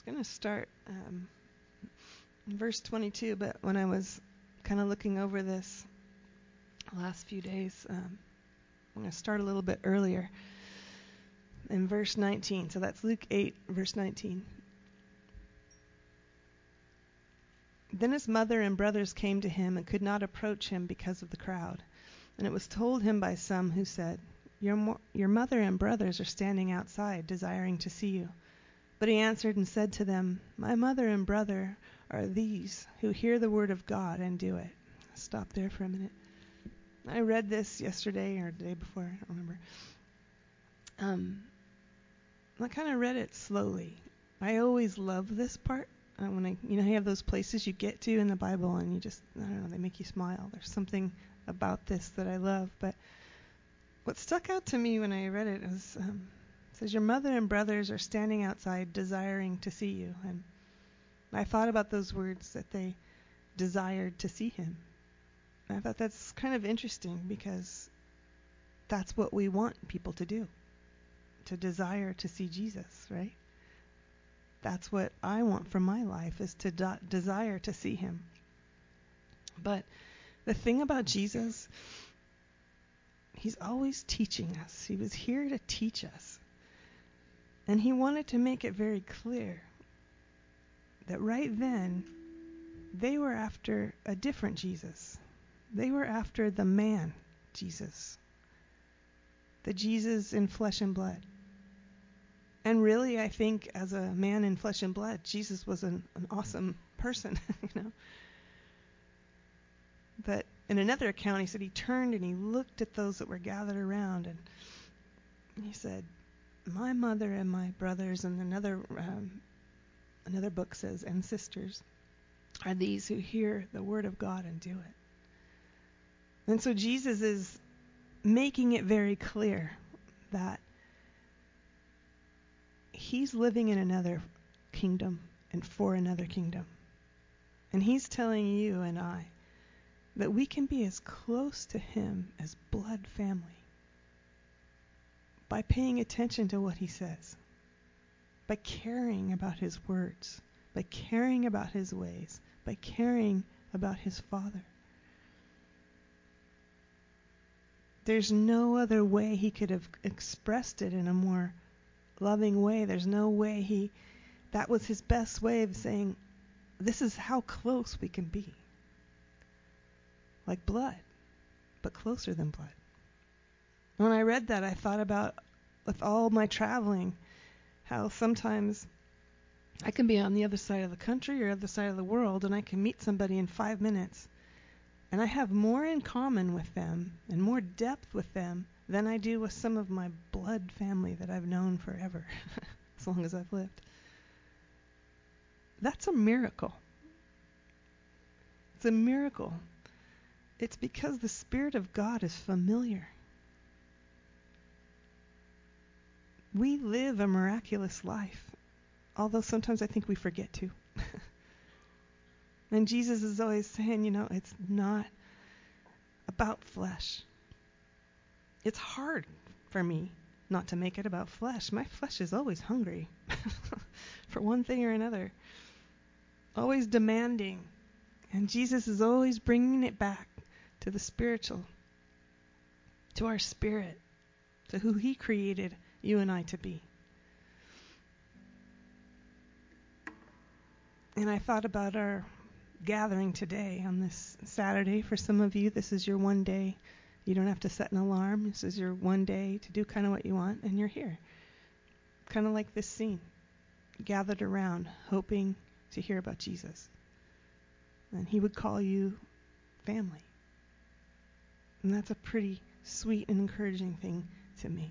going to start in verse 22, but when I was kind of looking over this last few days, I'm going to start a little bit earlier in verse 19. So that's Luke 8, verse 19. Then his mother and brothers came to him and could not approach him because of the crowd. And it was told him by some who said, Your mother and brothers are standing outside, desiring to see you. But he answered and said to them, My mother and brother are these who hear the word of God and do it. Stop there for a minute. I read this yesterday or the day before, I don't remember. I kind of read it slowly. I always love this part. When you have those places you get to in the Bible and you just, I don't know, they make you smile. There's something about this that I love. But what stuck out to me when I read it was, it says, Your mother and brothers are standing outside desiring to see you. And I thought about those words, that they desired to see him. And I thought that's kind of interesting because that's what we want people to do, to desire to see Jesus, right? That's what I want from my life, is to desire to see him. But the thing about Jesus, he's always teaching us. He was here to teach us. And he wanted to make it very clear that right then, they were after a different Jesus. They were after the man Jesus. The Jesus in flesh and blood. And really, I think as a man in flesh and blood, Jesus was an awesome person, But in another account, he said he turned and he looked at those that were gathered around, and he said, My mother and my brothers, and another book says, and sisters, are these who hear the word of God and do it. And so Jesus is making it very clear that he's living in another kingdom and for another kingdom. And he's telling you and I that we can be as close to him as blood family by paying attention to what he says, by caring about his words, by caring about his ways, by caring about his Father. There's no other way he could have expressed it in a more loving way. There's no way that was his best way of saying, this is how close we can be. Like blood, but closer than blood. When I read that, I thought about, with all my traveling, how sometimes I can be on the other side of the country or other side of the world, and I can meet somebody in 5 minutes, and I have more in common with them and more depth with them than I do with some of my blood family that I've known forever, as long as I've lived. That's a miracle. It's a miracle. It's because the Spirit of God is familiar. We live a miraculous life, although sometimes I think we forget to. And Jesus is always saying, it's not about flesh. It's hard for me not to make it about flesh. My flesh is always hungry for one thing or another, always demanding. And Jesus is always bringing it back to the spiritual, to our spirit, to who he created you and I to be. And I thought about our gathering today on this Saturday. For some of you, this is your one day. You don't have to set an alarm. This is your one day to do kind of what you want, and you're here. Kind of like this scene, gathered around, hoping to hear about Jesus. And he would call you family. And that's a pretty sweet and encouraging thing to me.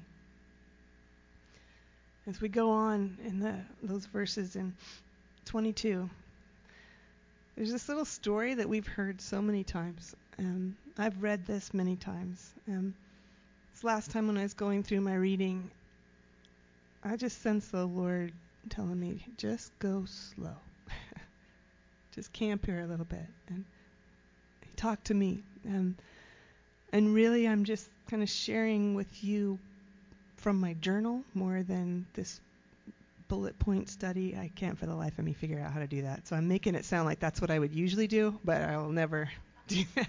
As we go on in those verses in 22, there's this little story that we've heard so many times. I've read this many times. This last time when I was going through my reading, I just sensed the Lord telling me, just go slow. Just camp here a little bit. And he talked to me. And really, I'm just kind of sharing with you from my journal more than this bullet point study. I can't for the life of me figure out how to do that. So I'm making it sound like that's what I would usually do, but I will never do that.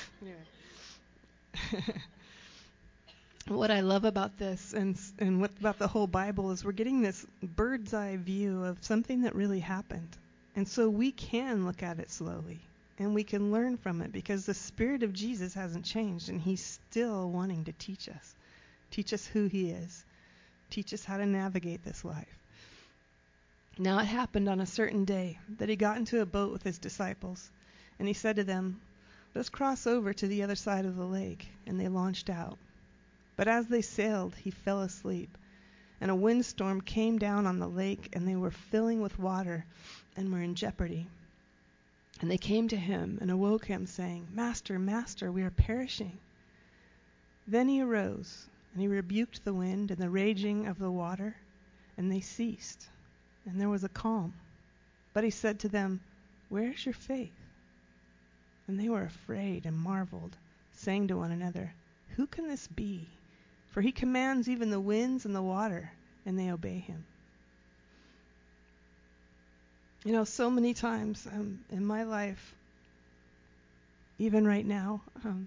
What I love about this and what about the whole Bible is we're getting this bird's eye view of something that really happened. And so we can look at it slowly and we can learn from it because the Spirit of Jesus hasn't changed and he's still wanting to teach us who he is, teach us how to navigate this life. Now it happened on a certain day that he got into a boat with his disciples and he said to them, "Let's cross over to the other side of the lake." And they launched out. But as they sailed, he fell asleep, and a windstorm came down on the lake, and they were filling with water and were in jeopardy. And they came to him and awoke him, saying, "Master, Master, we are perishing." Then he arose, and he rebuked the wind and the raging of the water, and they ceased, and there was a calm. But he said to them, "Where is your faith?" And they were afraid and marveled, saying to one another, "Who can this be? For he commands even the winds and the water, and they obey him." You know, so many times in my life, even right now,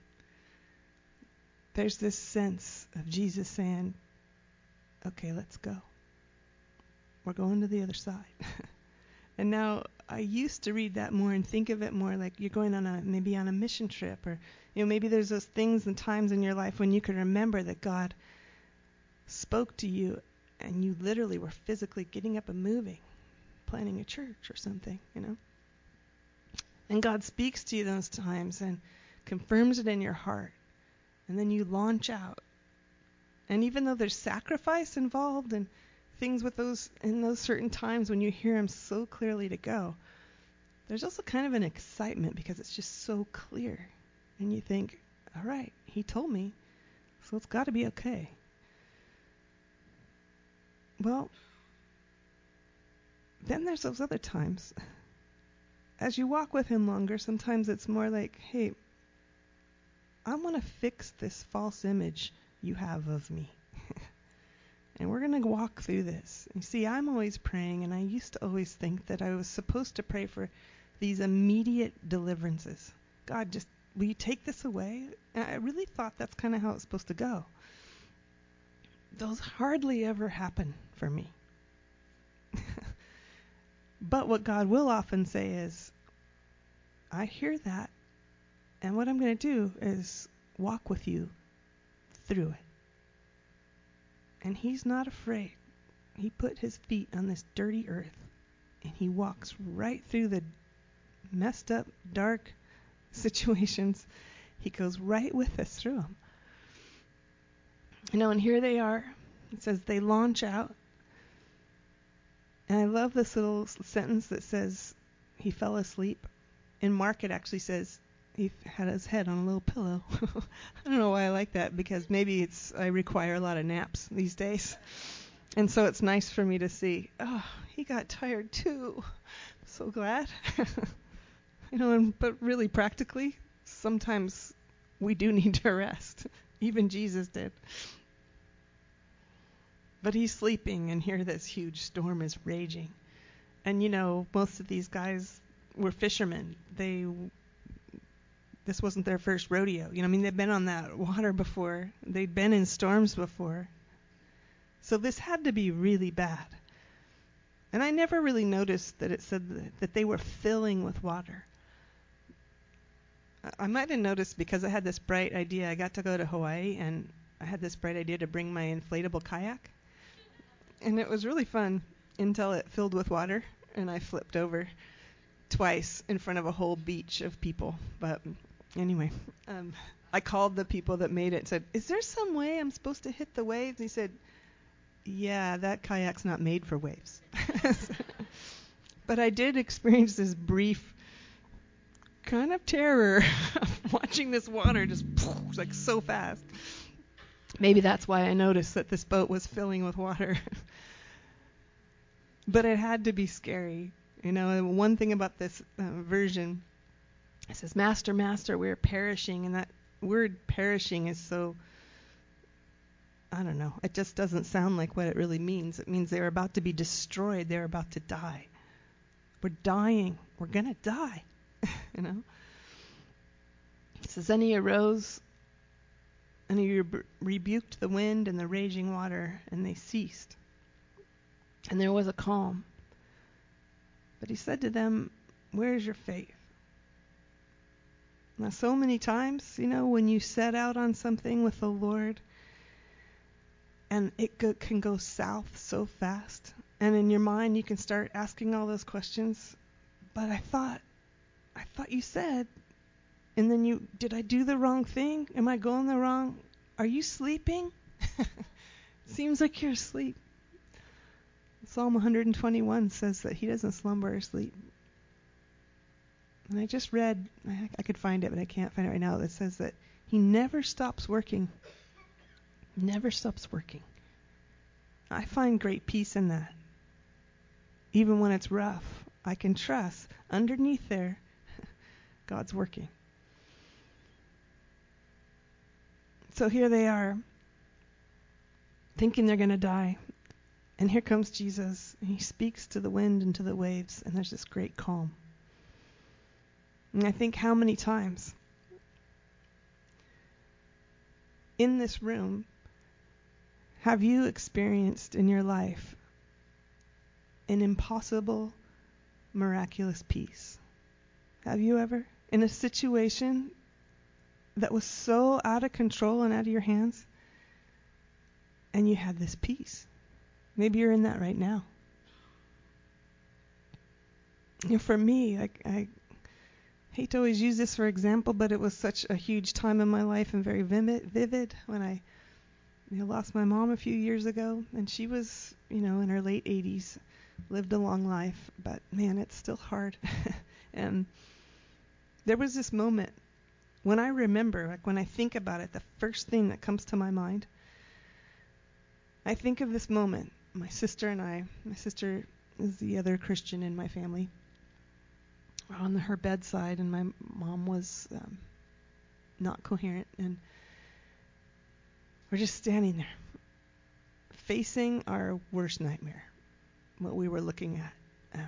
there's this sense of Jesus saying, "Okay, let's go. We're going to the other side." And now I used to read that more and think of it more like you're going on maybe on a mission trip, or maybe there's those things and times in your life when you can remember that God spoke to you and you literally were physically getting up and moving, planning a church or something, And God speaks to you those times and confirms it in your heart. And then you launch out. And even though there's sacrifice involved and things with in those certain times when you hear him so clearly to go, there's also kind of an excitement because it's just so clear. And you think, all right, he told me, so it's got to be okay. Well, then there's those other times. As you walk with him longer, sometimes it's more like, hey, I want to fix this false image you have of me. And we're going to walk through this. You see, I'm always praying, and I used to always think that I was supposed to pray for these immediate deliverances. God, just, will you take this away? And I really thought that's kind of how it's supposed to go. Those hardly ever happen for me. But what God will often say is, I hear that, and what I'm going to do is walk with you through it. And he's not afraid. He put his feet on this dirty earth, and he walks right through the messed up, dark situations. He goes right with us through them. And here they are. It says they launch out. And I love this little sentence that says he fell asleep. In Mark, it actually says he had his head on a little pillow. I don't know why I like that, because maybe I require a lot of naps these days. And so it's nice for me to see, oh, he got tired too. So glad. But really practically, sometimes we do need to rest. Even Jesus did. But he's sleeping, and here this huge storm is raging. And most of these guys were fishermen. This wasn't their first rodeo. They've been on that water before. They'd been in storms before. So this had to be really bad. And I never really noticed that it said that they were filling with water. I might have noticed because I had this bright idea. I got to go to Hawaii, and I had this bright idea to bring my inflatable kayak. And it was really fun until it filled with water, and I flipped over twice in front of a whole beach of people. But anyway, I called the people that made it and said, "Is there some way I'm supposed to hit the waves?" And he said, "Yeah, that kayak's not made for waves." But I did experience this brief kind of terror of watching this water just like so fast. Maybe that's why I noticed that this boat was filling with water. But it had to be scary. One thing about this version, it says, "Master, Master, we're perishing." And that word perishing is so I don't know. It just doesn't sound like what it really means. It means they're about to be destroyed. They're about to die. We're dying. We're going to die. You know? It says, then he arose and he rebuked the wind and the raging water, and they ceased. And there was a calm. But he said to them, where is your faith? Now, so many times, you know, when you set out on something with the Lord, and it can go south so fast, and in your mind you can start asking all those questions. But I thought you said, and then did I do the wrong thing? Am I going the wrong? Are you sleeping? Seems like you're asleep. Psalm 121 says that he doesn't slumber or sleep. And I just read, I could find it, but I can't find it right now. That says that he never stops working. Never stops working. I find great peace in that. Even when it's rough, I can trust underneath there, God's working. So here they are, thinking they're going to die. And here comes Jesus, and he speaks to the wind and to the waves, and there's this great calm. And I think how many times in this room have you experienced in your life an impossible, miraculous peace? Have you ever? In a situation that was so out of control and out of your hands, and you had this peace. Maybe you're in that right now. You know, for me, I hate to always use this for example, but it was such a huge time in my life and very vivid when I lost my mom a few years ago, and she was, in her late 80s, lived a long life, but man, it's still hard. And there was this moment when I remember, when I think about it, the first thing that comes to my mind, I think of this moment. My sister is the other Christian in my family. We're on her bedside, and my mom was not coherent, and we're just standing there, facing our worst nightmare, what we were looking at.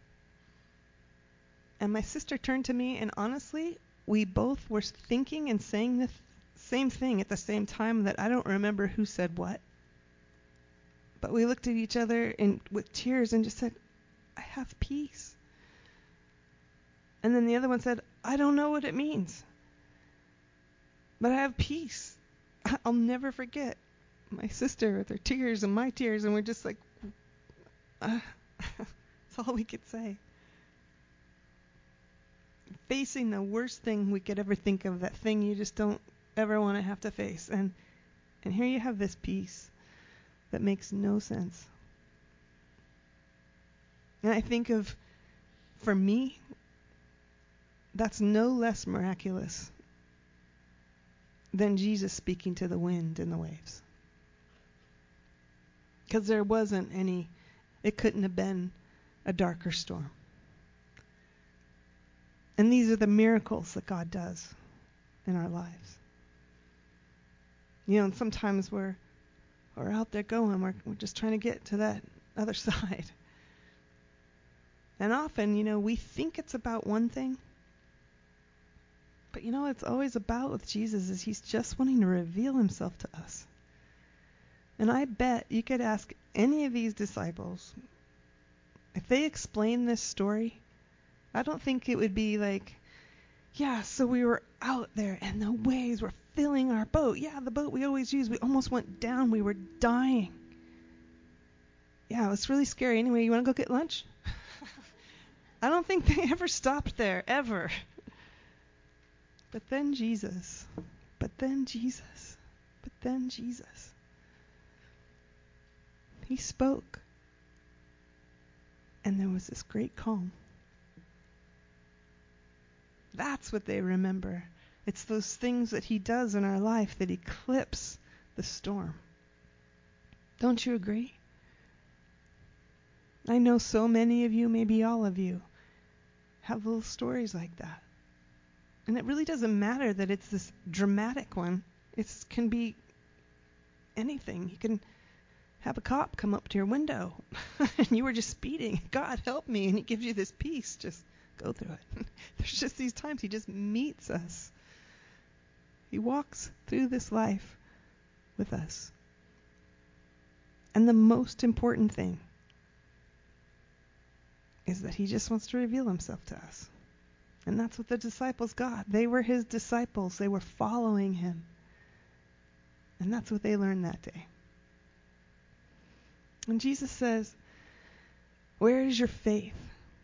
And my sister turned to me, and honestly, we both were thinking and saying the same thing at the same time that I don't remember who said what. But we looked at each other with tears and just said, I have peace. And then the other one said, I don't know what it means, but I have peace. I'll never forget my sister with her tears and my tears, and we're just like, that's all we could say. Facing the worst thing we could ever think of, that thing you just don't ever want to have to face. And here you have this peace that makes no sense. And I think of, for me, that's no less miraculous than Jesus speaking to the wind and the waves. Because there wasn't any, it couldn't have been a darker storm. And these are the miracles that God does in our lives. And sometimes we're out there going, we're just trying to get to that other side. And often, we think it's about one thing. But it's always about with Jesus is he's just wanting to reveal himself to us. And I bet you could ask any of these disciples, if they explain this story, I don't think it would be like, yeah, so we were out there and the waves were filling our boat. Yeah, the boat we always use, we almost went down. We were dying. Yeah, it was really scary. Anyway, you want to go get lunch? I don't think they ever stopped there, ever. But then Jesus. He spoke. And there was this great calm. That's what they remember. It's those things that he does in our life that eclipse the storm. Don't you agree? I know so many of you, maybe all of you, have little stories like that. And it really doesn't matter that it's this dramatic one. It can be anything. You can have a cop come up to your window and you were just speeding. God help me. And he gives you this peace. Just go through it. There's just these times he just meets us. He walks through this life with us. And the most important thing is that he just wants to reveal himself to us. And that's what the disciples got. They were his disciples. They were following him. And that's what they learned that day. And Jesus says, where is your faith?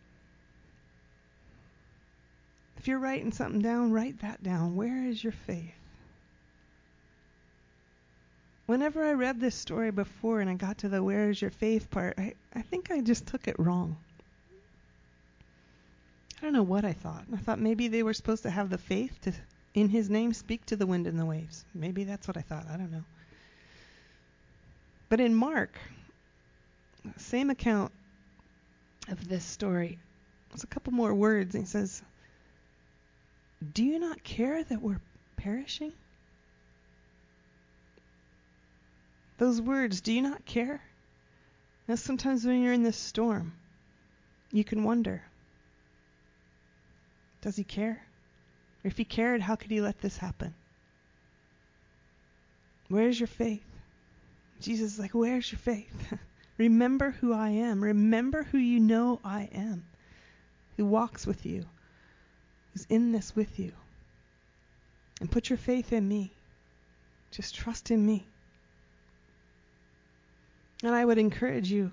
If you're writing something down, write that down. Where is your faith? Whenever I read this story before and I got to the where is your faith part, I think I just took it wrong. I don't know what I thought. I thought maybe they were supposed to have the faith to, in his name, speak to the wind and the waves. Maybe that's what I thought. I don't know. But in Mark, same account of this story, there's a couple more words. And he says, do you not care that we're perishing? Those words, do you not care? Now sometimes when you're in this storm, you can wonder, does he care? Or if he cared, how could he let this happen? Where's your faith? Jesus is like, where's your faith? Remember who I am. Remember who you know I am. Who walks with you. Who's in this with you. And put your faith in me. Just trust in me. And I would encourage you,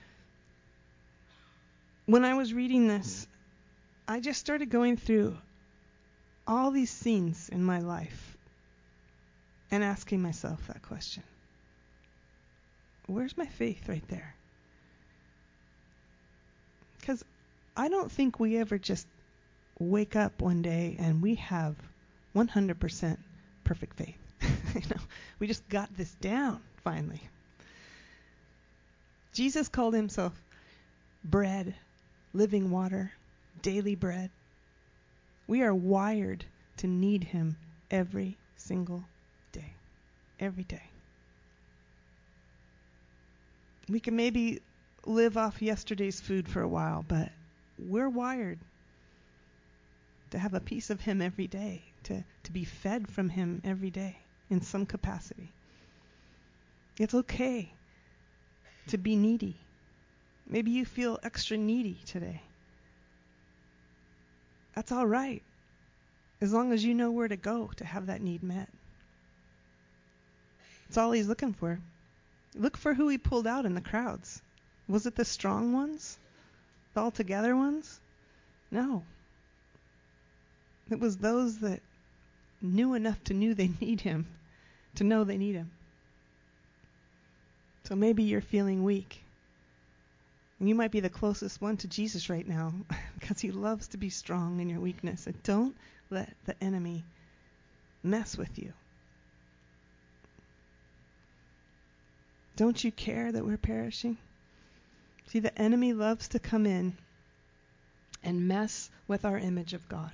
when I was reading this, I just started going through all these scenes in my life and asking myself that question. Where's my faith right there? Because I don't think we ever just wake up one day and we have 100% perfect faith. We just got this down finally. Jesus called himself bread, living water, daily bread. We are wired to need him every single day. Every day. We can maybe live off yesterday's food for a while, but we're wired to have a piece of him every day, to be fed from him every day in some capacity. It's okay to be needy. Maybe you feel extra needy today. That's all right, as long as you know where to go to have that need met. That's all he's looking for. Look for who he pulled out in the crowds. Was it the strong ones? The all-together ones? No. It was those that knew enough to know they need him, to know they need him. So maybe you're feeling weak. And you might be the closest one to Jesus right now because he loves to be strong in your weakness. And don't let the enemy mess with you. Don't you care that we're perishing? See, the enemy loves to come in and mess with our image of God.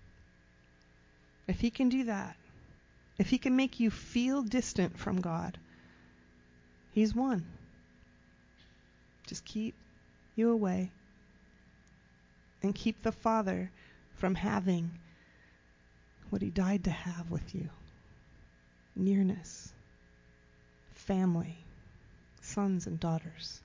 If he can do that, if he can make you feel distant from God, he's won. Just keep you away and keep the Father from having what he died to have with you. Nearness, family, sons and daughters.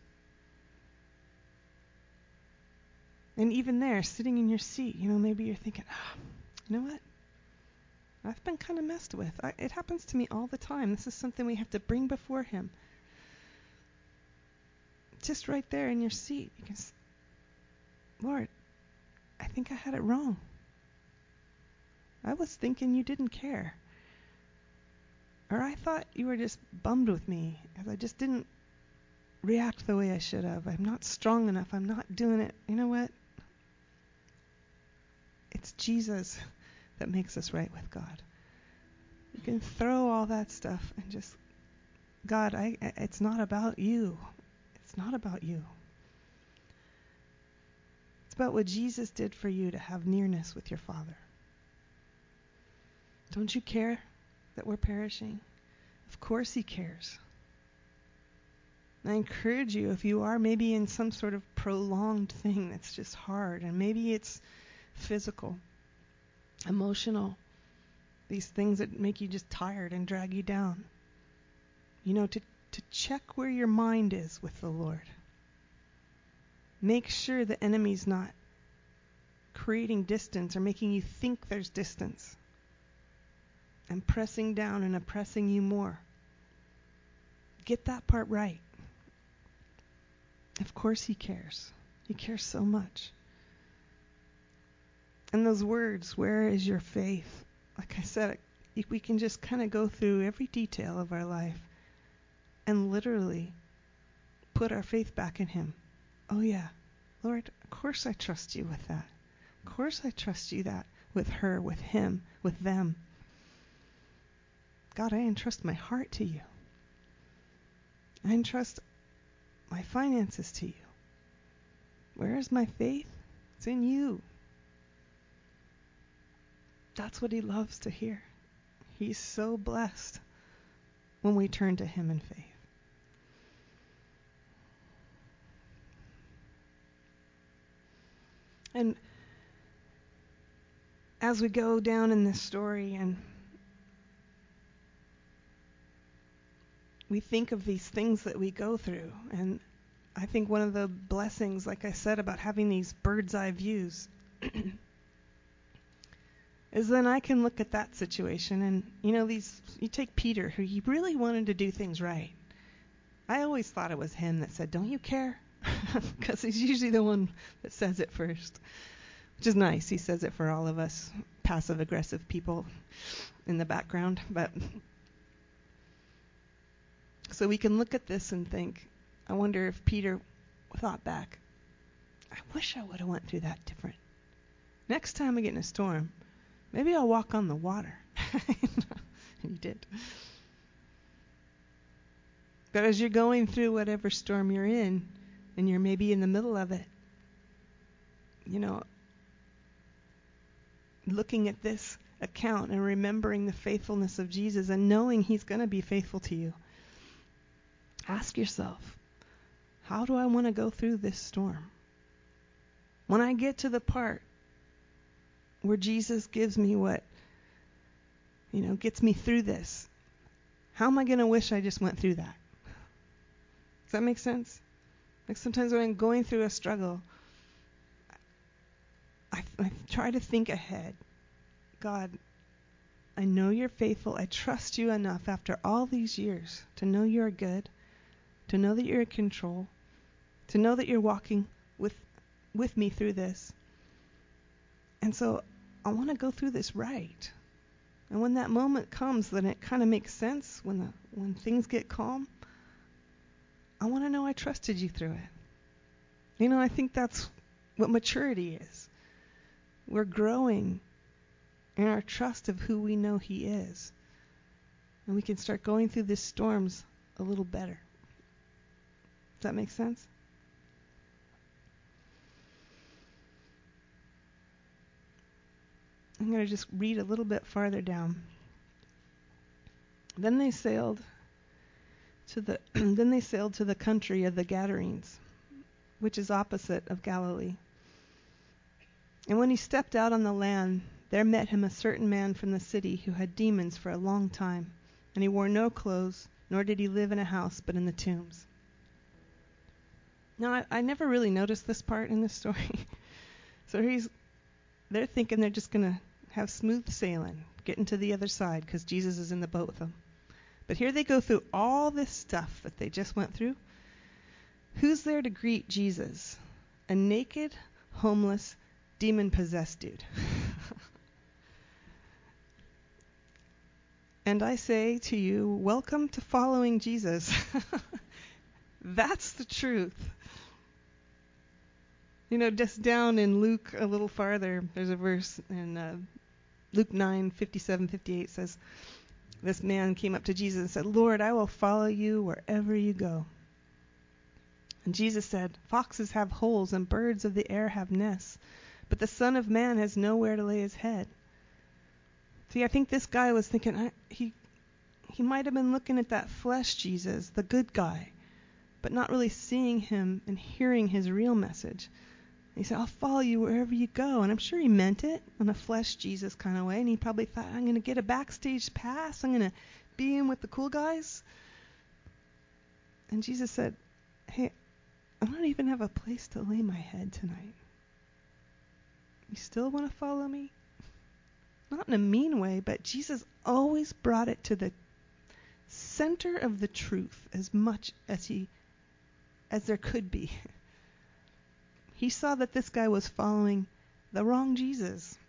And even there, sitting in your seat, maybe you're thinking, you know what? I've been kind of messed with. It happens to me all the time. This is something we have to bring before him. Just right there in your seat, you can say, Lord, I think I had it wrong. I was thinking you didn't care. Or I thought you were just bummed with me because I just didn't react the way I should have. I'm not strong enough. I'm not doing it. You know what? It's Jesus that makes us right with God. You can throw all that stuff and just, God, it's not about you. It's not about you. It's about what Jesus did for you to have nearness with your Father. Don't you care that we're perishing? Of course he cares. I encourage you, if you are maybe in some sort of prolonged thing that's just hard, and maybe it's physical, emotional, these things that make you just tired and drag you down, to check where your mind is with the Lord. Make sure the enemy's not creating distance or making you think there's distance and pressing down and oppressing you more. Get that part right. Of course he cares. He cares so much. And those words, where is your faith? Like I said, if we can just kind of go through every detail of our life and literally put our faith back in him. Oh yeah, Lord, of course I trust you with that. Of course I trust you that with her, with him, with them. God, I entrust my heart to you. I entrust my finances to you. Where is my faith? It's in you. That's what he loves to hear. He's so blessed when we turn to him in faith. And as we go down in this story and we think of these things that we go through, and I think one of the blessings, like I said, about having these bird's eye views is then I can look at that situation and, you take Peter, who he really wanted to do things right. I always thought it was him that said, don't you care? Because he's usually the one that says it first, which is nice. He says it for all of us passive-aggressive people in the background. But so we can look at this and think, I wonder if Peter thought back, I wish I would have went through that different. Next time I get in a storm, maybe I'll walk on the water. And he did. But as you're going through whatever storm you're in, and you're maybe in the middle of it, looking at this account and remembering the faithfulness of Jesus and knowing he's going to be faithful to you, ask yourself, how do I want to go through this storm? When I get to the part where Jesus gives me what, gets me through this, how am I going to wish I just went through that? Does that make sense? Like sometimes when I'm going through a struggle, I try to think ahead. God, I know you're faithful. I trust you enough after all these years to know you're good, to know that you're in control, to know that you're walking with me through this. And so I want to go through this right. And when that moment comes, then it kind of makes sense. When things get calm, I want to know I trusted you through it. I think that's what maturity is. We're growing in our trust of who we know he is. And we can start going through these storms a little better. Does that make sense? I'm going to just read a little bit farther down. Then they sailed to the country of the Gadarenes, which is opposite of Galilee. And when he stepped out on the land, there met him a certain man from the city who had demons for a long time, and he wore no clothes, nor did he live in a house, but in the tombs. Now, I never really noticed this part in this story. So they're thinking they're just going to have smooth sailing, getting to the other side because Jesus is in the boat with them. But here they go through all this stuff that they just went through. Who's there to greet Jesus? A naked, homeless, demon-possessed dude. And I say to you, welcome to following Jesus. That's the truth. Just down in Luke a little farther, there's a verse in Luke 9:57-58 says, this man came up to Jesus and said, Lord, I will follow you wherever you go. And Jesus said, foxes have holes and birds of the air have nests, but the Son of Man has nowhere to lay his head. See, I think this guy was thinking, he might have been looking at that flesh Jesus, the good guy, but not really seeing him and hearing his real message. He said, I'll follow you wherever you go. And I'm sure he meant it in a flesh Jesus kind of way. And he probably thought, I'm going to get a backstage pass. I'm going to be in with the cool guys. And Jesus said, hey, I don't even have a place to lay my head tonight. You still want to follow me? Not in a mean way, but Jesus always brought it to the center of the truth as much as there could be. He saw that this guy was following the wrong Jesus.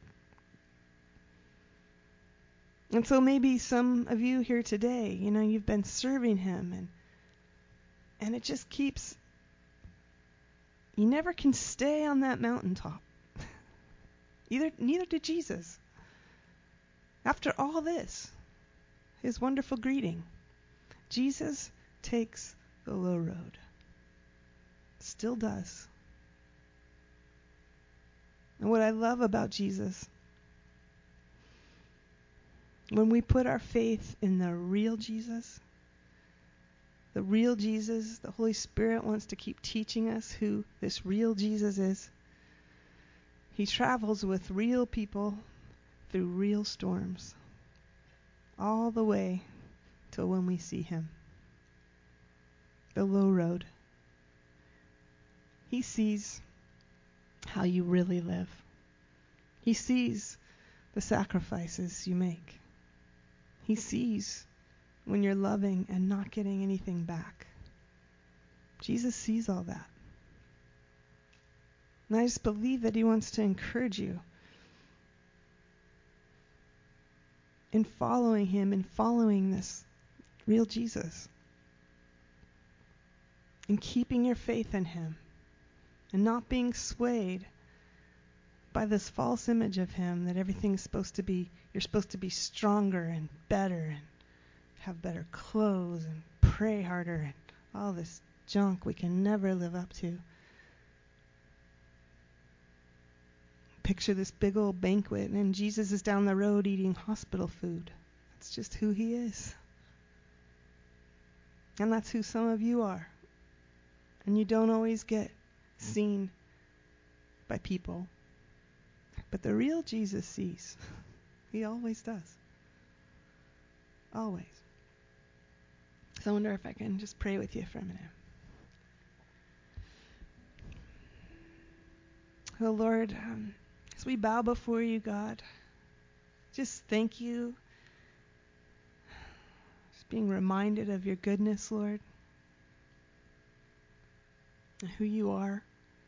And so maybe some of you here today, you've been serving him and it just keeps, you never can stay on that mountaintop. Neither did Jesus. After all this, his wonderful greeting, Jesus takes the low road. Still does. And what I love about Jesus, when we put our faith in the real Jesus, the Holy Spirit wants to keep teaching us who this real Jesus is. He travels with real people through real storms, all the way till when we see him. The low road. He sees how you really live. He sees the sacrifices you make. He sees when you're loving and not getting anything back. Jesus sees all that. And I just believe that he wants to encourage you in following him and following this real Jesus. And keeping your faith in him. And not being swayed by this false image of him that everything's supposed to be, you're supposed to be stronger and better and have better clothes and pray harder and all this junk we can never live up to. Picture this big old banquet and Jesus is down the road eating hospital food. That's just who he is. And that's who some of you are. And you don't always get seen by people. But the real Jesus sees. He always does. Always. So I wonder if I can just pray with you for a minute. Oh Lord, as we bow before you, God, just thank you. Just being reminded of your goodness, Lord, and who you are.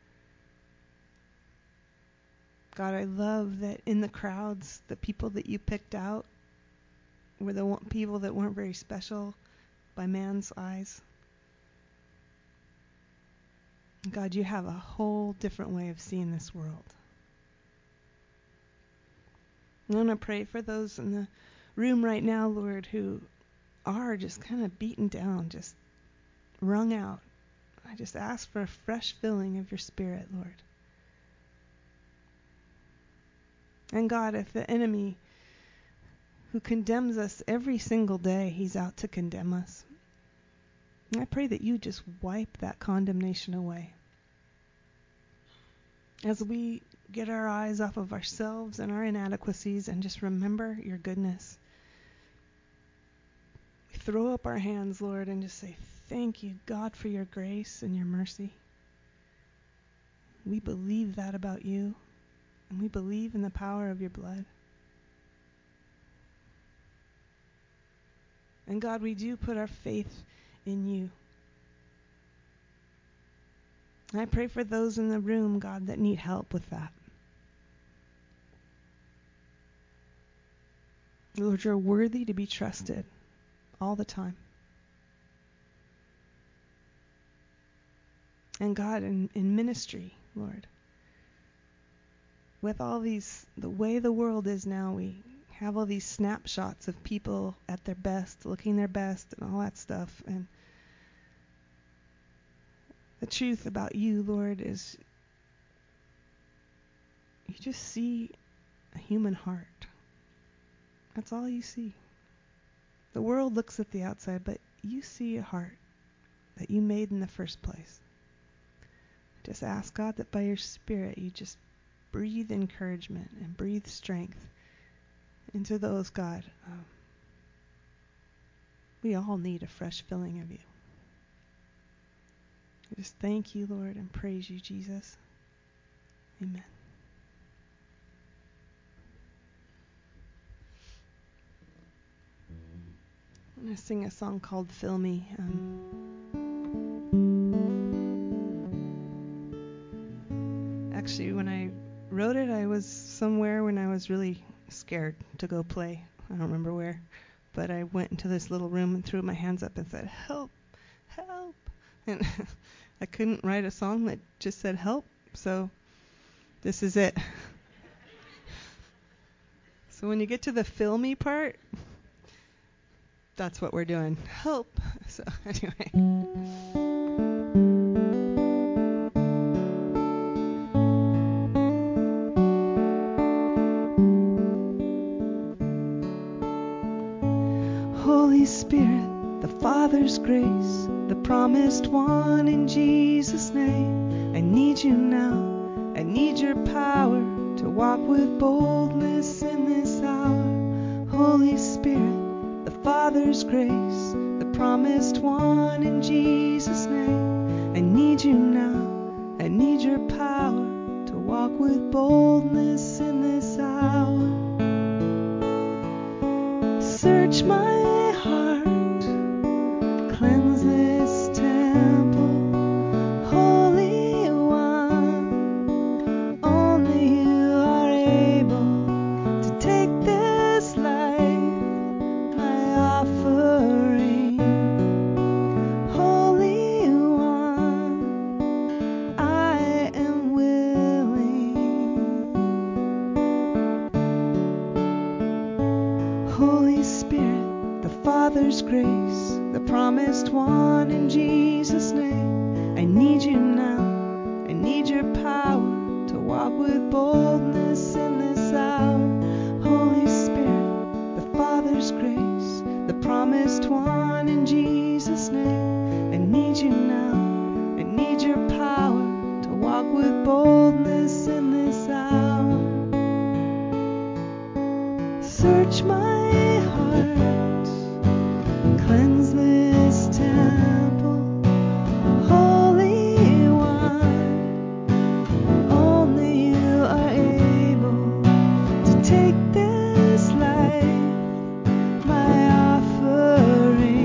God, I love that in the crowds, the people that you picked out were the people that weren't very special by man's eyes. God, you have a whole different way of seeing this world. I want to pray for those in the room right now, Lord, who are just kind of beaten down, just wrung out. I just ask for a fresh filling of your Spirit, Lord. And God, if the enemy who condemns us every single day, he's out to condemn us, I pray that you just wipe that condemnation away. As we get our eyes off of ourselves and our inadequacies and just remember your goodness. We throw up our hands, Lord, and just say, thank you, God, for your grace and your mercy. We believe that about you, and we believe in the power of your blood. And God, we do put our faith in you. I pray for those in the room, God, that need help with that. Lord, you're worthy to be trusted all the time. And God, in ministry, Lord, with all these, the way the world is now, we have all these snapshots of people at their best, looking their best and all that stuff. And the truth about you, Lord, is you just see a human heart. That's all you see. The world looks at the outside, but you see a heart. that you made in the first place. Just ask God that by your Spirit you just breathe encouragement and breathe strength into those, God. We all need a fresh filling of you. I just thank you, Lord, and praise you, Jesus. Amen. I'm going to sing a song called Fill Me. Actually, when I wrote it, I was somewhere when I was really scared to go play. I don't remember where. But I went into this little room and threw my hands up and said, help, help. And I couldn't write a song that just said help, so this is it. So when you get to the fill me part, that's what we're doing. Help. So anyway. Holy Spirit, the Father's grace, the promised one in Jesus' name. I need you now. I need your power to walk with boldness in this hour. Holy Spirit, the Father's grace, the promised one in Jesus' name. I need you now. I need your power to walk with boldness in this hour. Search my heart, cleanse this temple, Holy One. Only you are able to take this life, my offering. Holy One, I am willing. Holy Spirit, the Father's grace, the promised one in Jesus' name. I need you now. I need your power to walk with boldness in this hour. Holy Spirit, the Father's grace, the promised one in Jesus' name. I need you now. I need your power to walk with boldness in this hour. Search my heart, cleanse this temple, Holy One. Only you are able to take this life, my offering.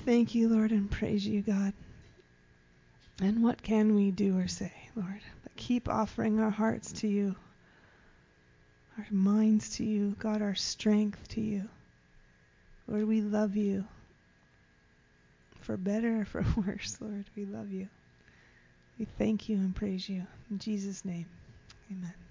thank you, Lord, and praise you, God. And what can we do or say, Lord, but keep offering our hearts to you, our minds to you, God, our strength to you. Lord, we love you. For better or for worse, Lord, we love you. We thank you and praise you. In Jesus' name, amen.